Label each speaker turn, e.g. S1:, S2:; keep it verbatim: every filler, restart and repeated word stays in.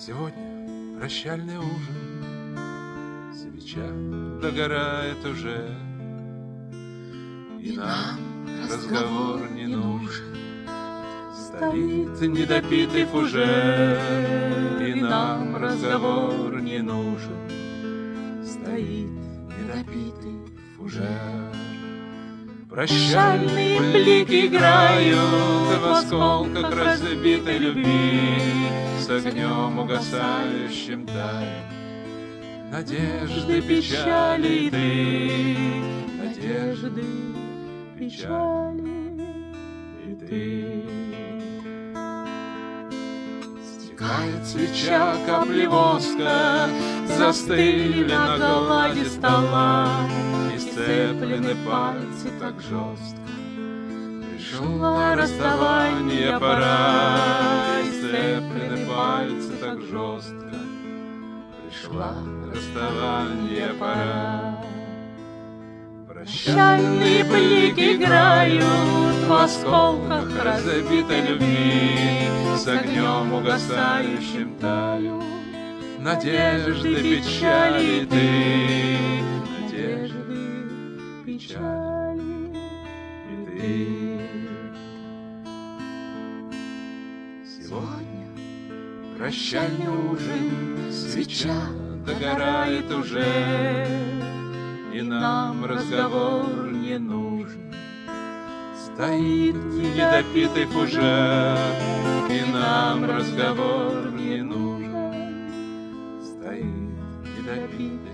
S1: Сегодня прощальный ужин, свеча догорает уже, и нам разговор не нужен. Стоит недопитый фужер, и нам разговор не нужен. Стоит недопитый фужер. Прощальные блики играют в осколках разбитой любви, с огнем угасающим тает надежды, печали ты, надежды, печали и ты. Стекает свеча, капли воска застыли на глади стола, и сцеплены пальцы так жестко. Пришло расставание пора, и сцеплены пальцы так жестко. Пришла расставание пора. Прощальные блики играют в осколках разбитой любви, с огнем угасающим тают надежды, печали ты, надежды, печали и ты. Сегодня прощальный ужин, свеча догорает уже, и нам разговор не нужен. Стоит недопитый фужер, и нам разговор не нужен. Стоит недопитый